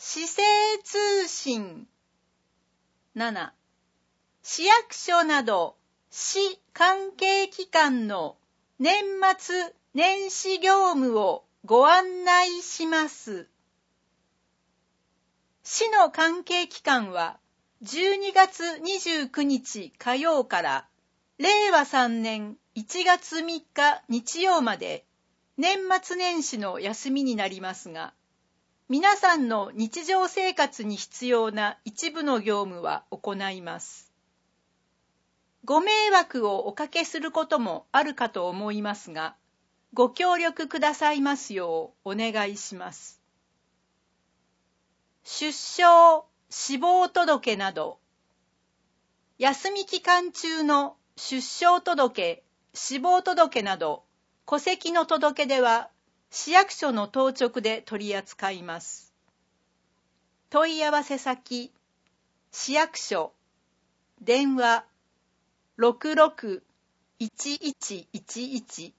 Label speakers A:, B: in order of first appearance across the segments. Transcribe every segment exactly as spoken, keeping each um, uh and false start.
A: 市政通信。なな、市役所など市関係機関の年末年始業務をご案内します。市の関係機関はじゅうにがつにじゅうくにち火曜かられいわさんねんいちがつみっか日曜まで年末年始の休みになりますが、皆さんの日常生活に必要な一部の業務は行います。ご迷惑をおかけすることもあるかと思いますが、ご協力くださいますようお願いします。出生、死亡届など、休み期間中の出生届、死亡届など、戸籍の届け出は、市役所の当直で取り扱います。問い合わせ先、市役所、電話 ろくろく いちいちいちいち。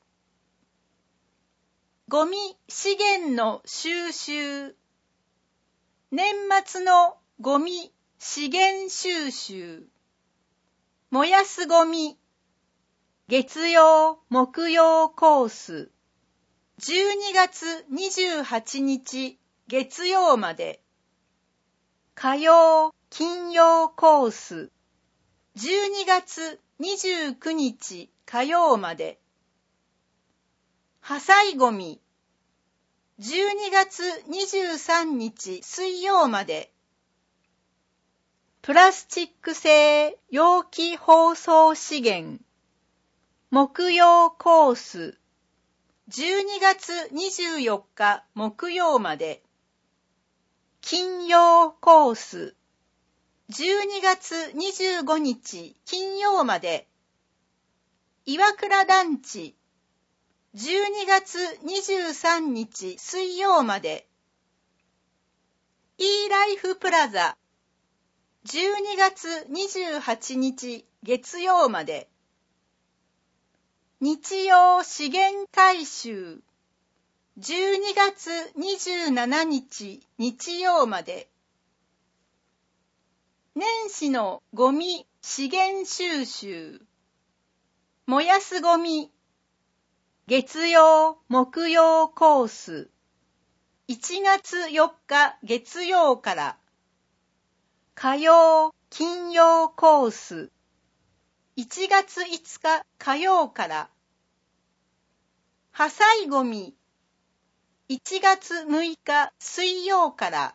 A: ゴミ資源の収集、年末のゴミ資源収集、燃やすゴミ、月曜、木曜コース、じゅうにがつにじゅうはちにち月曜まで、火曜、金曜コース、じゅうにがつにじゅうくにち火曜まで、破砕ゴミ、じゅうにがつにじゅうさんにち水曜まで、プラスチック製容器包装資源、木曜コース、じゅうにがつにじゅうよっか木曜まで、金曜コース、じゅうにがつにじゅうごにち金曜まで、岩倉団地、じゅうにがつにじゅうさんにち水曜まで、E ライフプラザ、じゅうにがつにじゅうはちにち月曜まで、日曜資源回収、じゅうにがつにじゅうしちにち日曜まで、年始のゴミ資源収集、燃やすゴミ、月曜木曜コース、いちがつよっか月曜から火曜金曜コース、いちがついつか火曜から破砕ゴミ、いちがつむいか水曜から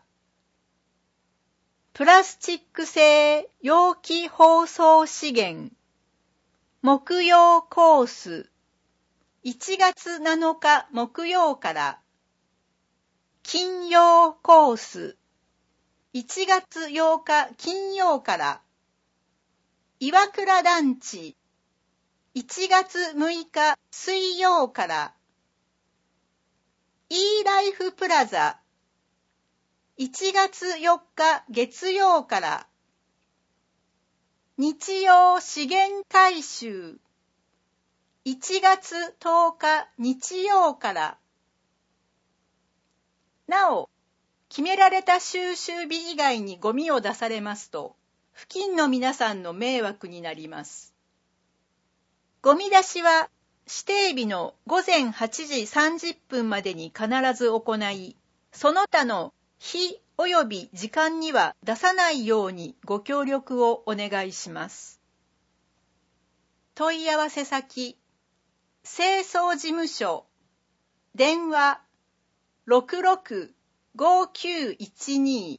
A: プラスチック製容器包装資源、木曜コース、いちがつなのか木曜から金曜コース、いちがつようか金曜から岩倉団地、いちがつむいか水曜から E ライフプラザ、いちがつよっか月曜から日曜資源回収、いちがつとおか日曜から。なお、決められた収集日以外にゴミを出されますと、付近の皆さんの迷惑になります。ゴミ出しは指定日のごぜんはちじさんじゅっぷんまでに必ず行い、その他の日及び時間には出さないようにご協力をお願いします。問い合わせ先、清掃事務所、電話 ろくろく ごきゅういちに、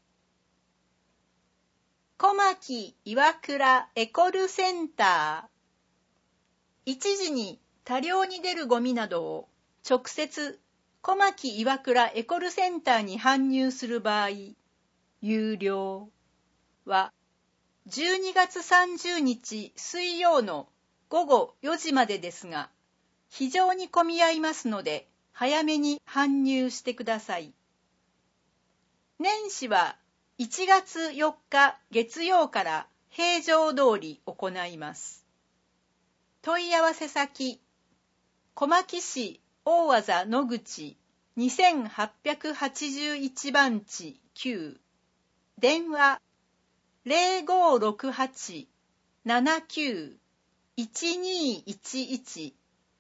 A: 小牧岩倉エコルセンター。一時に多量に出るゴミなどを直接小牧岩倉エコルセンターに搬入する場合、有料はじゅうにがつさんじゅうにち水曜のごごよじまでですが、非常に混み合いますので早めに搬入してください。年始はいちがつよっか月曜から平常通り行います。問い合わせ先、小牧市大字野口にせんはっぴゃくはちじゅういちばんちきゅう、電話 ゼロごろくはち ななきゅう いちにいちいち。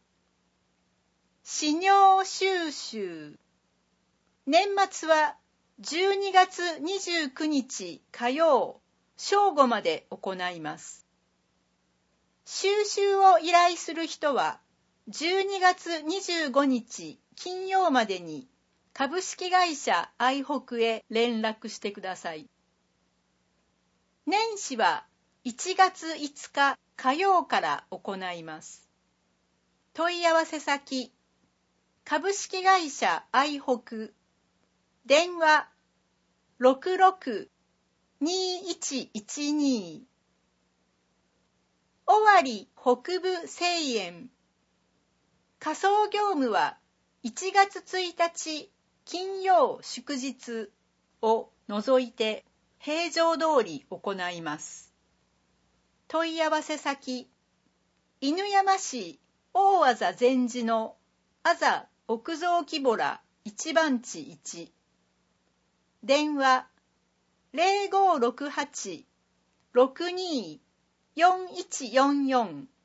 A: 資料収集。年末はじゅうにがつにじゅうくにち火曜正午まで行います。収集を依頼する人はじゅうにがつにじゅうごにち金曜までに株式会社愛北へ連絡してください。年始はいちがついつか火曜から行います。問い合わせ先、株式会社愛北、電話 ろくろく にいちいちに。尾張北部製塩。仮装業務はいちがつついたち金曜祝日を除いて平常通り行います。問い合わせ先、犬山市大字禅寺のあざ奥蔵木洞一番地いち。電話 ゼロごろくはち ろくによんいちよんよん。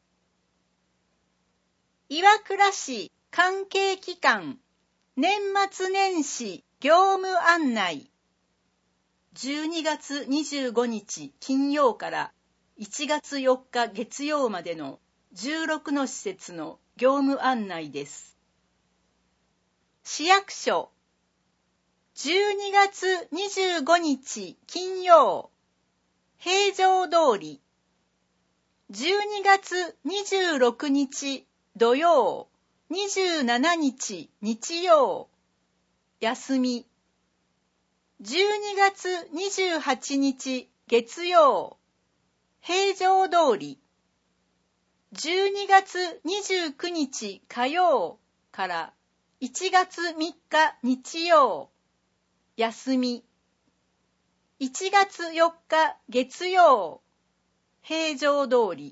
A: 岩倉市関係機関年末年始業務案内。じゅうにがつにじゅうごにち金曜からいちがつよっか月曜までのじゅうろくの施設の業務案内です。市役所じゅうにがつにじゅうごにち金曜平常通り。じゅうにがつにじゅうろくにち土曜にじゅうしちにち日曜休み。じゅうにがつにじゅうはちにち月曜平常通り。じゅうにがつにじゅうくにち火曜からいちがつみっか日曜休み。いちがつよっか月曜平常通り。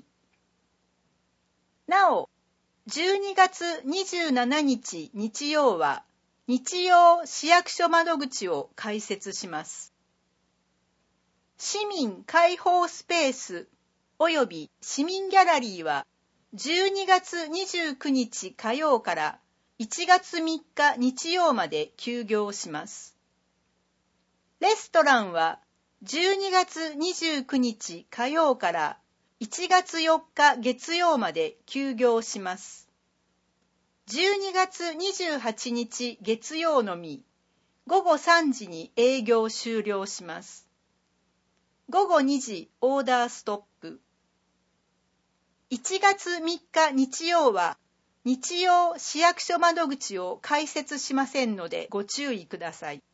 A: なお、じゅうにがつにじゅうしちにち日曜は日曜市役所窓口を開設します。市民開放スペースおよび市民ギャラリーはじゅうにがつにじゅうくにち火曜からいちがつみっか日曜まで休業します。レストランはじゅうにがつにじゅうくにち火曜からいちがつよっか月曜まで休業します。じゅうにがつにじゅうはちにち月曜のみ、ごごさんじに営業終了します。ごごにじオーダーストップ。いちがつみっか日曜は日曜市役所窓口を開設しませんのでご注意ください。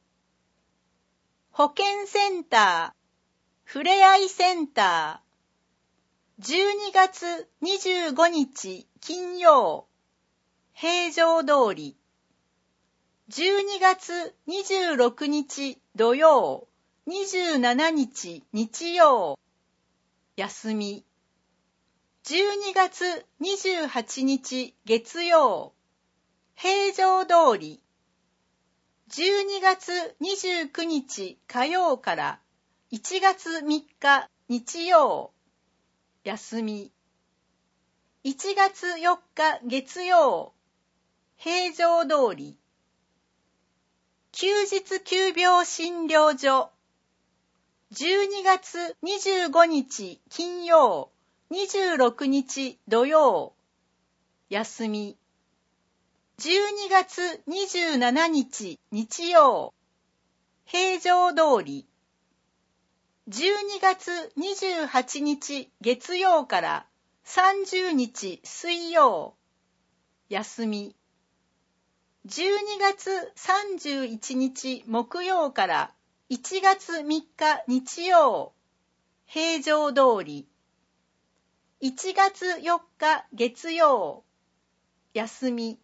A: 保健センター、ふれあいセンター、じゅうにがつにじゅうごにち金曜、平常通り。じゅうにがつにじゅうろくにち土曜、にじゅうしちにち日曜、休み。じゅうにがつにじゅうはちにち月曜、平常通り。じゅうにがつにじゅうくにち火曜からいちがつみっか日曜、休み。いちがつよっか月曜、平常通り。休日急病診療所。じゅうにがつにじゅうごにち金曜、にじゅうろくにち土曜、休み。じゅうにがつにじゅうしちにち日曜、平常通り。じゅうにがつにじゅうはちにち月曜からさんじゅうにち水曜、休み。じゅうにがつさんじゅういちにち木曜からいちがつみっか日曜、平常通り。いちがつよっか月曜、休み。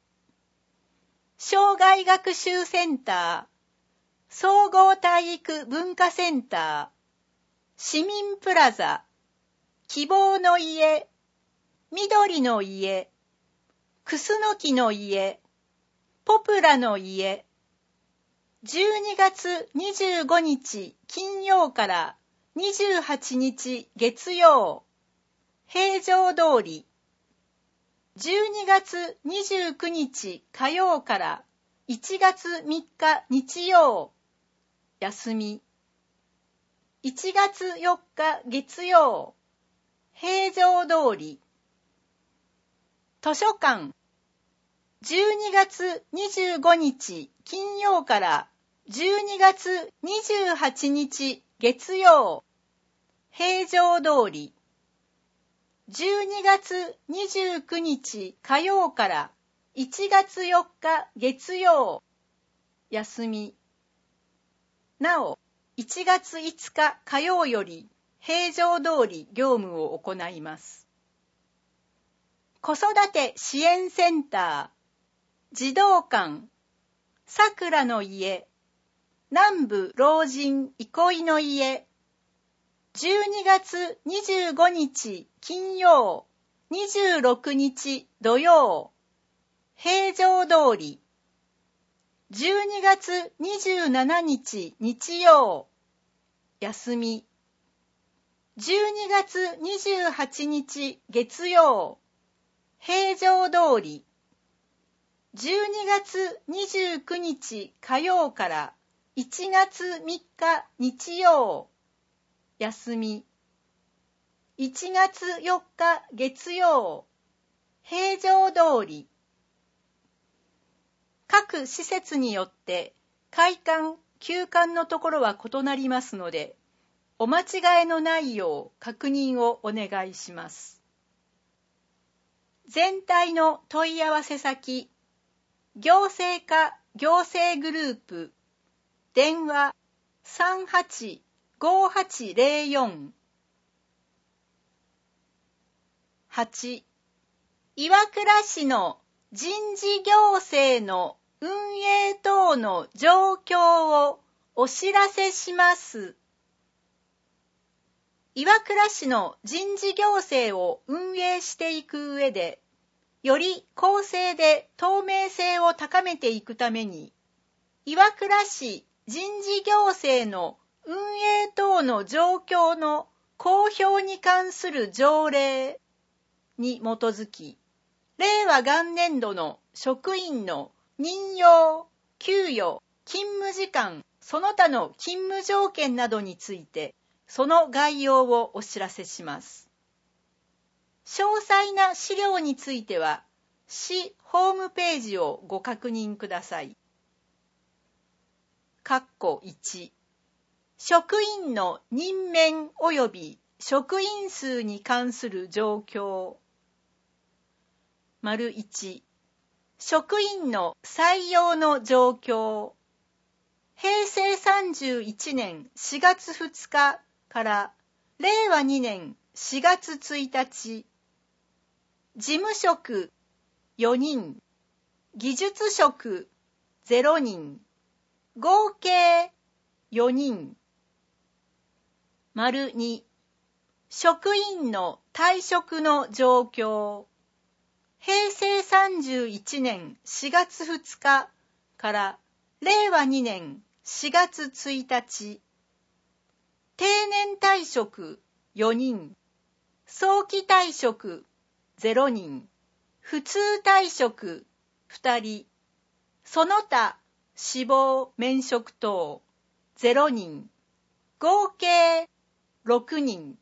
A: 障害学習センター、総合体育文化センター、市民プラザ、希望の家、緑の家、クスノキの家、ポプラの家、 じゅうにがつにじゅうごにち金曜からにじゅうはちにち月曜、平常通り。じゅうにがつにじゅうくにち火曜からいちがつみっか日曜、休み。いちがつよっか月曜、平常通り。図書館。じゅうにがつにじゅうごにち金曜からじゅうにがつにじゅうはちにち月曜、平常通り。じゅうにがつにじゅうくにち火曜からいちがつよっか月曜、休み。なお、いちがついつか火曜より平常通り業務を行います。子育て支援センター、児童館、さくらの家、南部老人憩いの家、じゅうにがつにじゅうごにち金曜、にじゅうろくにち土曜、平常通り。じゅうにがつにじゅうしちにち日曜、休み。じゅうにがつにじゅうはちにち月曜、平常通り。じゅうにがつにじゅうくにち火曜からいちがつみっか日曜、休み。いちがつよっか月曜、平常通り。各施設によって開館・休館のところは異なりますので、お間違いのないよう確認をお願いします。全体の問い合わせ先、行政課行政グループ、電話 さんはちごはちゼロよん。はち、岩倉市の人事行政の運営等の状況をお知らせします。岩倉市の人事行政を運営していく上で、より公正で透明性を高めていくために、岩倉市人事行政の運営等の状況の公表に関する条例に基づき、令和元年度の職員の任用、給与、勤務時間、その他の勤務条件などについて、その概要をお知らせします。詳細な資料については、市ホームページをご確認ください。括弧いち、職員の任免及び職員数に関する状況。丸いち、職員の採用の状況。へいせいさんじゅういちねんしがつふつかかられいわにねんしがつついたち、事務職よにん、技術職ゼロにん、合計よにん。丸に、職員の退職の状況。へいせいさんじゅういちねんしがつふつかかられいわにねんしがつついたち、定年退職よにん、早期退職ゼロにん、普通退職ふたり、その他死亡免職等ゼロにん、合計ろくにん。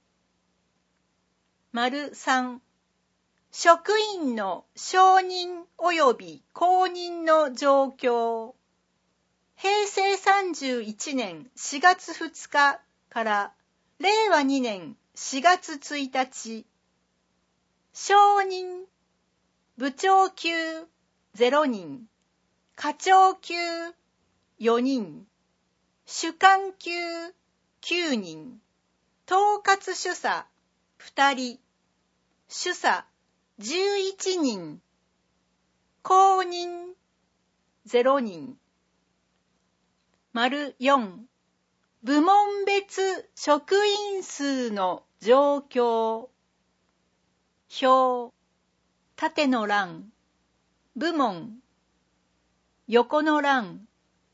A: 丸さん、職員の承認及び公認の状況。へいせいさんじゅういちねんしがつふつかかられいわにねんしがつついたち、承認、部長級ゼロにん、課長級よにん、主幹級きゅうにん、統括主査ふたり、主査じゅういちにん、公認ゼロにん。丸よん、部門別職員数の状況。表、縦の欄、部門、横の欄、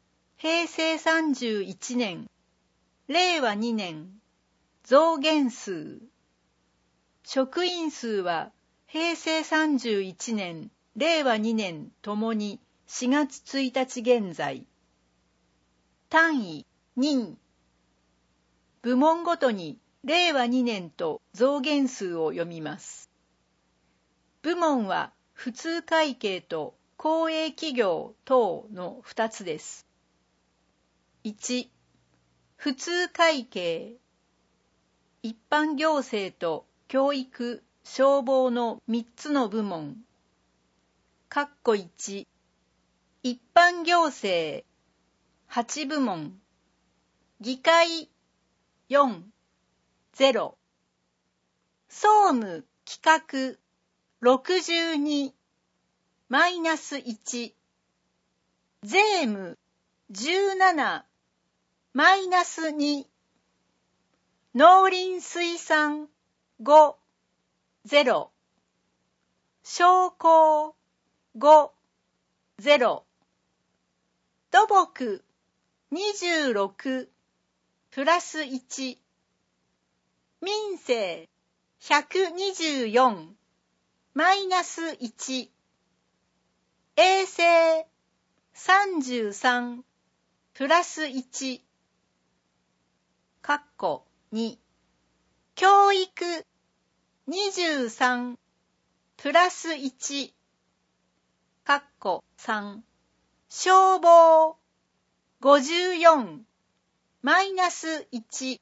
A: へいせいさんじゅういちねん、れいわにねん、増減数。職員数はへいせいさんじゅういちねん、れいわにねんともにしがつついたち現在。単位、任。部門ごとにれいわにねんと増減数を読みます。部門は普通会計と公営企業等のふたつです。いち、普通会計。一般行政と教育、消防のみっつの部門。括弧いち、一般行政、はち部門。議会、よん、ゼロ。総務、企画、ろくじゅうに、マイナスいち。税務、じゅうなな、マイナスに。農林水産、ご、ゼロ。商工、ご、ゼロ。土木、にじゅうろく、プラスいち。民生、ひゃくにじゅうよん、マイナスいち。衛生、さんじゅうさん、プラスいち。括弧に。教育、にじゅうさん、プラスいち。括弧さん。消防、ごじゅうよん、マイナスいち。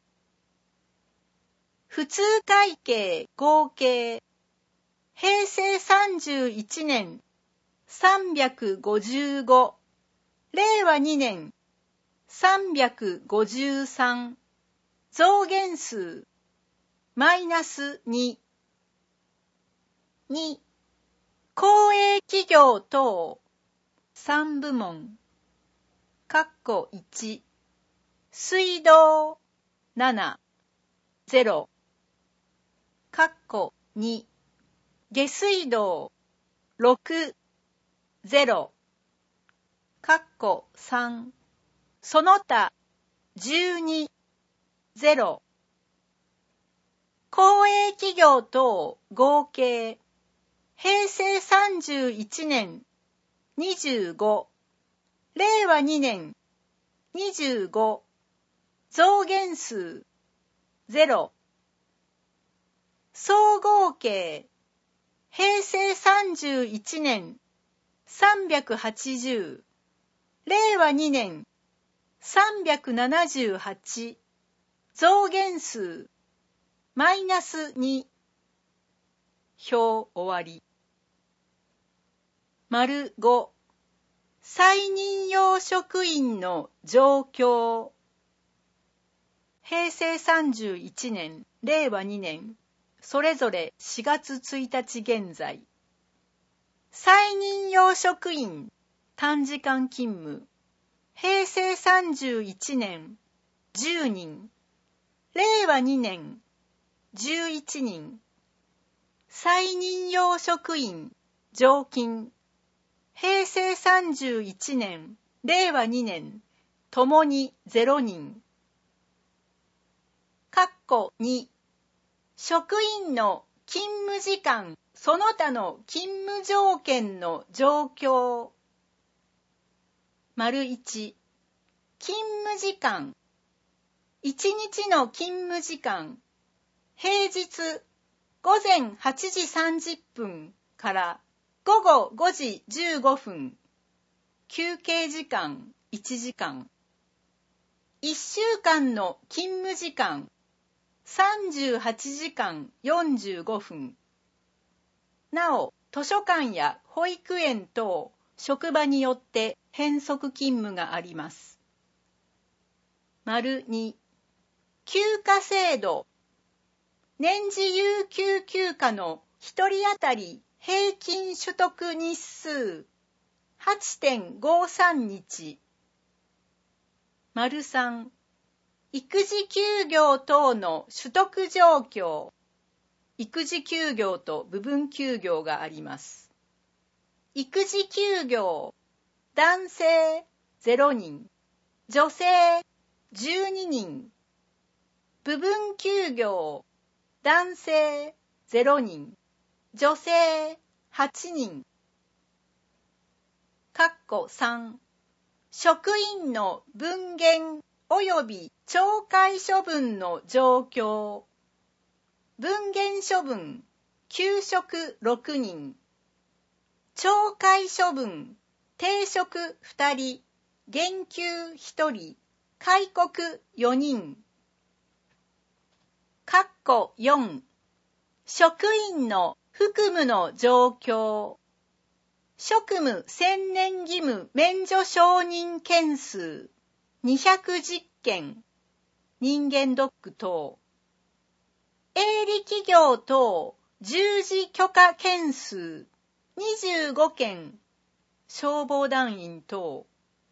A: 普通会計合計、へいせいさんじゅういちねん、さんびゃくごじゅうご、れいわにねん、さんびゃくごじゅうさん、増減数、マイナスに。に、公営企業等、さん部門。括弧いち、水道、なな、ゼロ。括弧に、下水道、ろく、ゼロ。括弧さん、その他、じゅうに、ゼロ。公営企業等合計、へいせいさんじゅういちねん、にじゅうご、れいわにねん、にじゅうご、増減数、ゼロ。総合計、へいせいさんじゅういちねん、さんびゃくはちじゅう、れいわにねん、さんびゃくななじゅうはち、増減数、マイナスに。表終わり。丸ご、再任用職員の状況。へいせいさんじゅういちねん、れいわにねん、それぞれしがつついたち現在。再任用職員、短時間勤務。へいせいさんじゅういちねん、じゅうにん。れいわにねん、じゅういちにん。再任用職員、常勤。へいせいさんじゅういちねん、れいわにねん、ともにゼロにん。括弧に、職員の勤務時間、その他の勤務条件の状況。丸いち、勤務時間。いちにちの勤務時間。平日ごぜんはちじさんじゅっぷんからごごごじじゅうごふん。休憩時間いちじかん。いっしゅうかんの勤務時間さんじゅうはちじかんよんじゅうごふん。なお、図書館や保育園等、職場によって変則勤務があります。丸に、休暇制度。年次有給休暇のひとり当たり平均取得日数 はちてんごさん 日。丸さん、育児休業等の取得状況。育児休業と部分休業があります。育児休業、男性ゼロにん、 女性じゅうににん、部分休業、男性ゼロにん、女性はちにん。括弧さん、職員の分減及び懲戒処分の状況。分減処分、休職ろくにん。懲戒処分、停職ふたり、減給ひとり、戒告よにん。括弧よん、職員の服務の状況。職務専念義務免除承認件数にひゃくじゅっけん、人間ドック等。営利企業等従事許可件数にじゅうごけん、消防団員等。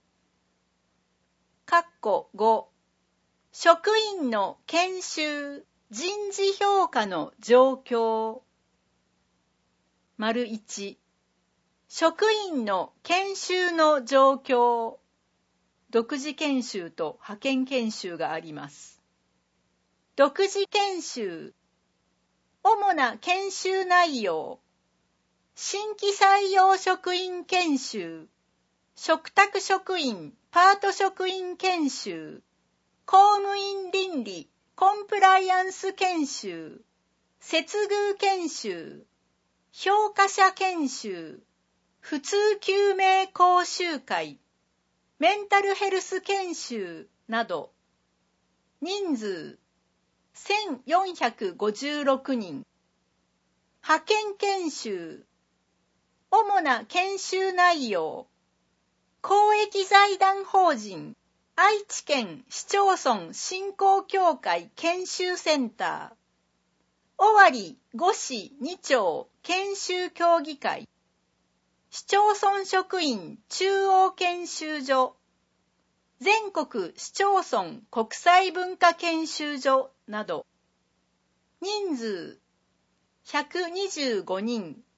A: 括弧ご、職員の研修、人事評価の状況。丸いち、職員の研修の状況。独自研修と派遣研修があります。独自研修。主な研修内容。新規採用職員研修。嘱託職員、パート職員研修。公務員倫理、コンプライアンス研修。接遇研修。評価者研修。普通救命講習会、メンタルヘルス研修など。人数せんよんひゃくごじゅうろくにん。派遣研修。主な研修内容。公益財団法人愛知県市町村振興協会研修センター。尾張五市二町研修協議会。市町村職員中央研修所、全国市町村国際文化研修所など。人数ひゃくにじゅうごにん。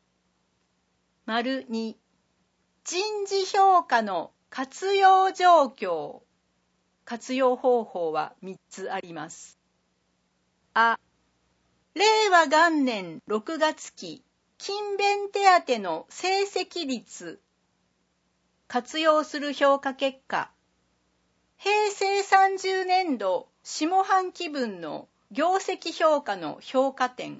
A: 丸に、人事評価の活用状況。活用方法はみっつあります。あ、令和元年ろくがつ期勤勉手当の成績率。活用する評価結果。平成さんじゅうねんど下半期分の業績評価の評価点。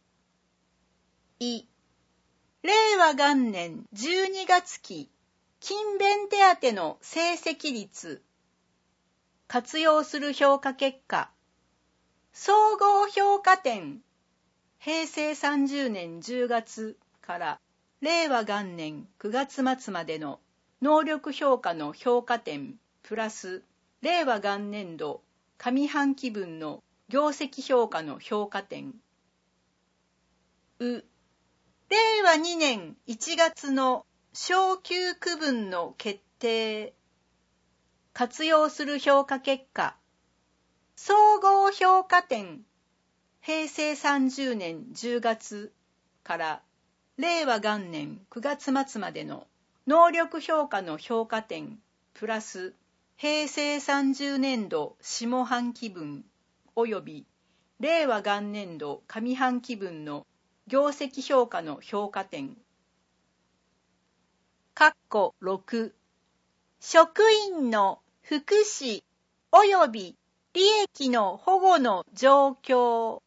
A: い、令和元年じゅうにがつ期勤勉手当の成績率。活用する評価結果。総合評価点。平成さんじゅうねんじゅうがつから令和元年くがつ末までの能力評価の評価点プラス令和元年度上半期分の業績評価の評価点。う、令和にねんいちがつの昇給区分の決定。活用する評価結果。総合評価点。平成さんじゅうねんじゅうがつから令和元年くがつ末までの能力評価の評価点プラス平成さんじゅうねんど下半期分及び令和元年度上半期分の業績評価の評価点。括弧ろく、職員の福祉及び利益の保護の状況。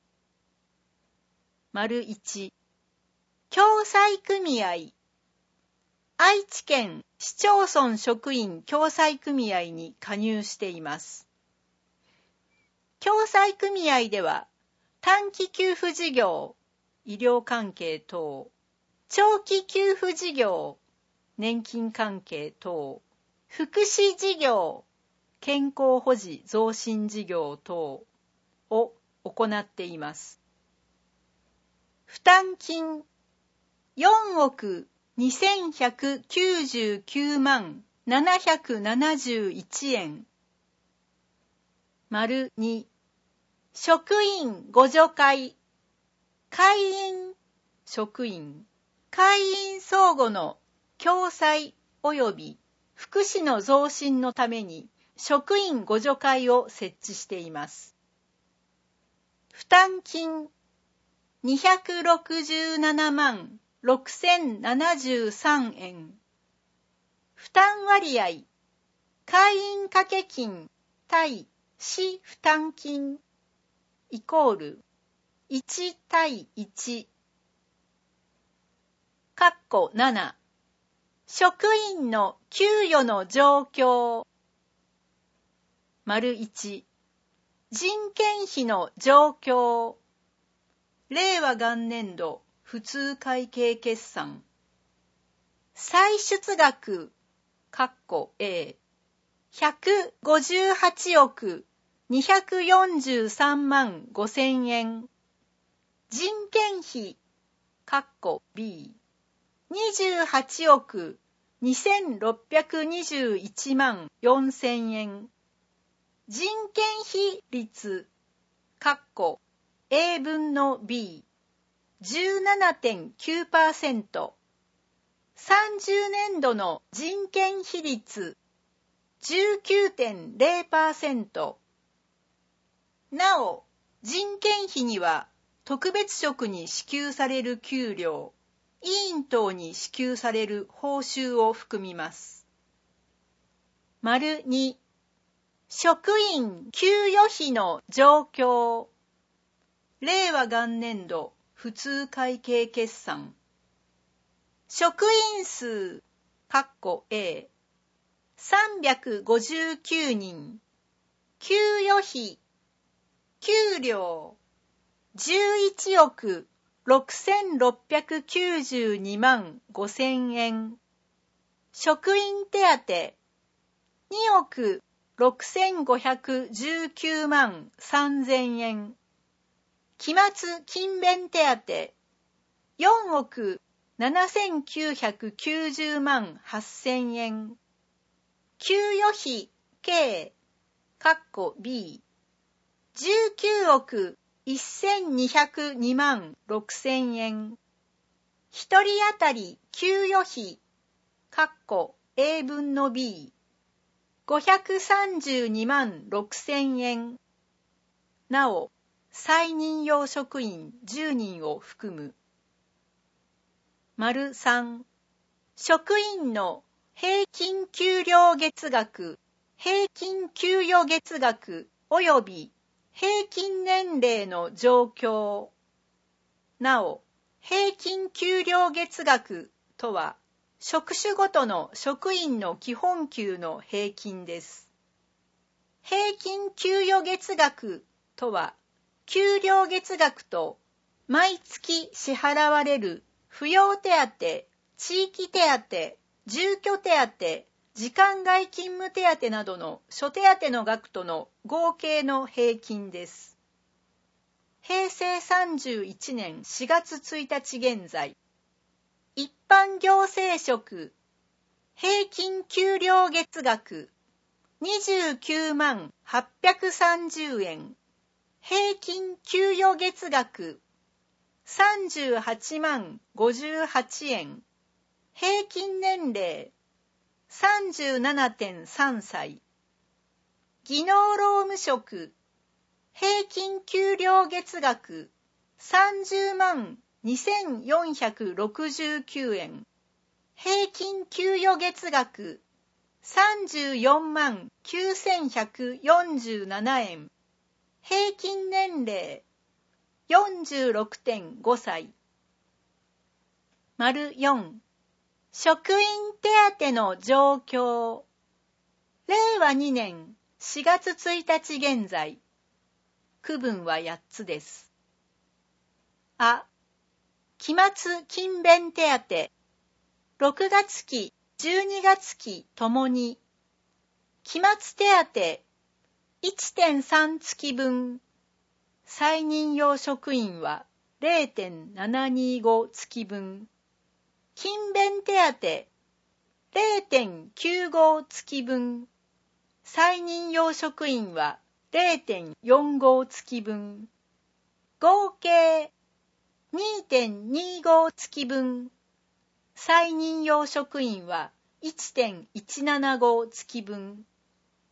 A: 丸いち、共済組合。愛知県市町村職員共済組合に加入しています。共済組合では、短期給付事業、医療関係等、長期給付事業、年金関係等、福祉事業、健康保持増進事業等を行っています。負担金よんおくにせんひゃくきゅうじゅうきゅうまんななひゃくななじゅういちえん。丸に、職員互助会、会員、職員、会員相互の共済及び福祉の増進のために職員互助会を設置しています。負担金にひゃくろくじゅうななまんろくせんななじゅうさんえん。負担割合会員掛金対市負担金イコールいち対いち。括弧なな。職員の給与の状況。丸いち。人件費の状況。令和元年度普通会計決算。歳出額括弧 A。ひゃくごじゅうはちおくにひゃくよんじゅうさんまんごせんえん。人件費括弧 B。にじゅうはちおくにせんろっぴゃくにじゅういちまんよんせんえん。人件費率括弧 A 分の B。じゅうななてんきゅうパーセント。さんじゅうねんどの人件費率 じゅうきゅうてんゼロパーセント。なお、人件費には特別職に支給される給料、委員等に支給される報酬を含みます。丸に、職員給与費の状況。令和元年度普通会計決算。職員数括弧 A。さんびゃくごじゅうきゅうにん。給与費。給料。じゅういちおくろくせんろっぴゃくきゅうじゅうにまんごせんえん。職員手当。におくろくせんごひゃくじゅうきゅうまんさんぜんえん。期末勤勉手当。よんおくななせんきゅうひゃくきゅうじゅうまんはっせんえん。給与費計括弧 B。じゅうきゅうおくせんにひゃくにまんろくせんえん。一人当たり給与費括弧 A 分の B。ごひゃくさんじゅうにまんろくせんえん。なお、再任用職員じゅうにんを含む。丸さん。職員の平均給料月額、平均給与月額及び平均年齢の状況。なお、平均給料月額とは、職種ごとの職員の基本給の平均です。平均給与月額とは、給料月額と毎月支払われる扶養手当、地域手当、住居手当、時間外勤務手当などの諸手当の額との合計の平均です。へいせいさんじゅういちねんしがつついたち現在、一般行政職平均給料月額にじゅうきゅうまんはっぴゃくさんじゅうえん、平均給与月額さんじゅうはちまんごじゅうはちえん、平均年齢 さんじゅうななてんさんさい。技能労務職平均給料月額さんじゅうまんにせんよんひゃくろくじゅうきゅうえん、平均給与月額さんじゅうよんまんきゅうせんひゃくよんじゅうななえん、平均年齢 よんじゅうろくてんごさい。丸よん。職員手当の状況。れいわにねんしがつついたち現在。区分はやっつです。あ、期末勤勉手当。ろくがつき、じゅうにがつきともに。期末手当 いってんさん 月分。再任用職員は れいてんななにご 月分。勤勉手当 れいてんきゅうご 月分。再任用職員は れいてんよんご 月分。合計 にてんにご 月分。再任用職員は いってんいちななご 月分。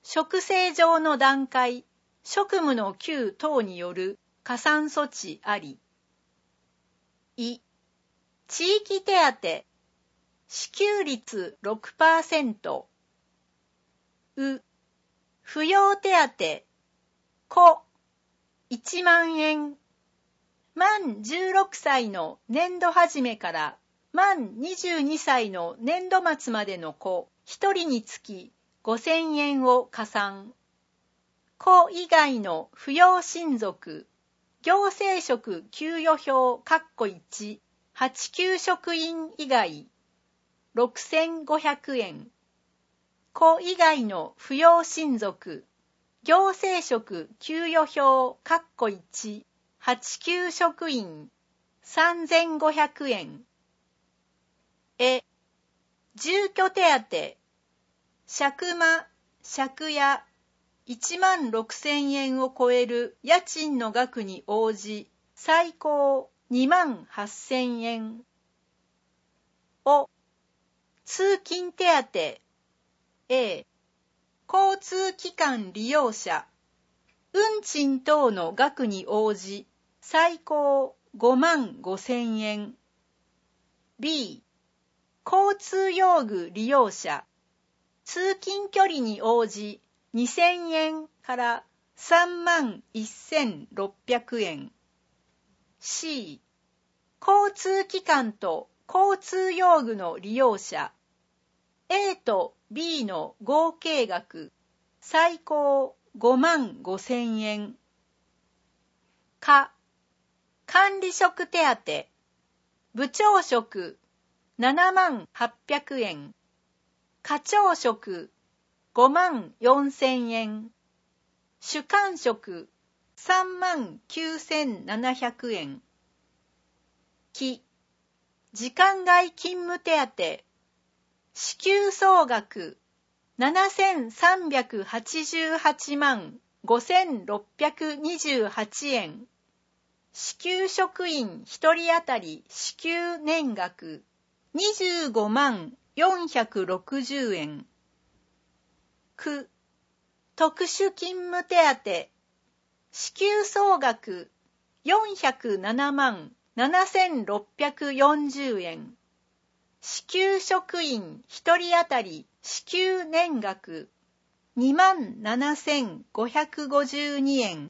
A: 職制上の段階、職務の給等による加算措置あり。い、地域手当、支給率 ろくパーセント。う、扶養手当、子、いちまんえん。満じゅうろくさいの年度始めから満にじゅうにさいの年度末までの子ひとりにつきごせんえんを加算。子以外の扶養親族、行政職給与表括弧いち、はち級職員以外、ろくせんごひゃくえん。子以外の扶養親族、行政職給与表括弧いち、はち級職員、さんぜんごひゃくえん。え、住居手当、借間、借家、いちまんろくせんえんを超える家賃の額に応じ、最高にまんはっせんえん。お、通勤手当、A、交通機関利用者、運賃等の額に応じ、最高ごまんごせんえん。B、交通用具利用者、通勤距離に応じにせんえんからさんまんせんろっぴゃくえん。C、交通機関と交通用具の利用者、A と B の合計額、最高ごまんごせんえん。か、管理職手当、部長職ななまんはっぴゃくえん、課長職ごまんよんせんえん、主幹職さんまんきゅうせんななひゃくえん。き、時間外勤務手当、支給総額ななせんさんびゃくはちじゅうはちまんごせんろっぴゃくにじゅうはちえん。支給職員ひとり当たり支給年額にじゅうごまんよんひゃくろくじゅうえん。く、特殊勤務手当、支給総額よんひゃくななまんななせんろっぴゃくよんじゅうえん。支給職員ひとり当たり支給年額にまんななせんごひゃくごじゅうにえん。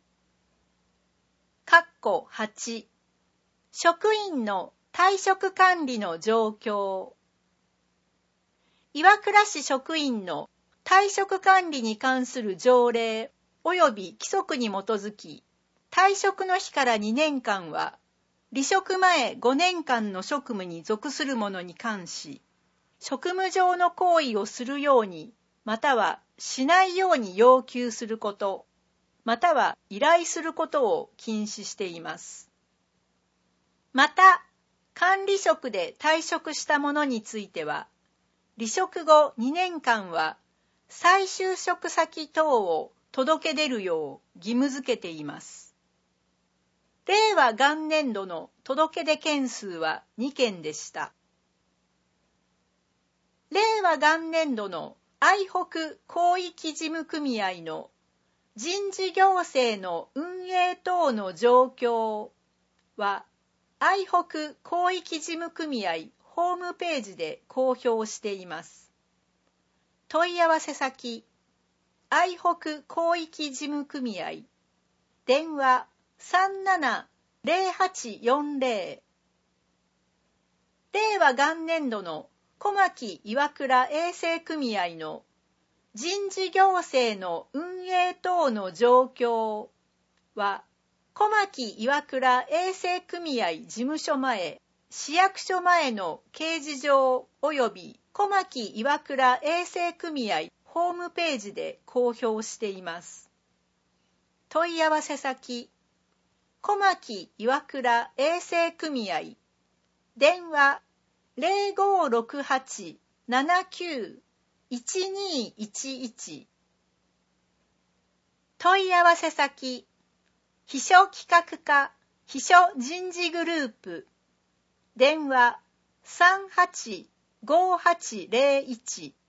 A: 括弧はち、職員の退職管理の状況。岩倉市職員の退職管理に関する条例及び規則に基づき、退職の日からにねんかんは、離職前ごねんかんの職務に属する者に関し、職務上の行為をするように、またはしないように要求すること、または依頼することを禁止しています。また、管理職で退職した者については、離職後にねんかんは再就職先等を届け出るよう義務付けています。令和元年度の届け出件数はにけんでした。令和元年度の愛北広域事務組合の人事行政の運営等の状況は、愛北広域事務組合ホームページで公表しています。問い合わせ先、愛北広域事務組合、電話さんななゼロはちよんゼロ。令和元年度の小牧岩倉衛生組合の人事行政の運営等の状況は、小牧岩倉衛生組合事務所前、市役所前の掲示場及び小牧岩倉衛生組合ホームページで公表しています。問い合わせ先、小牧岩倉衛生組合、電話ゼロごろくはちななきゅういちにいちいち。問い合わせ先、秘書企画課秘書人事グループ、電話さんはちごはちゼロいち。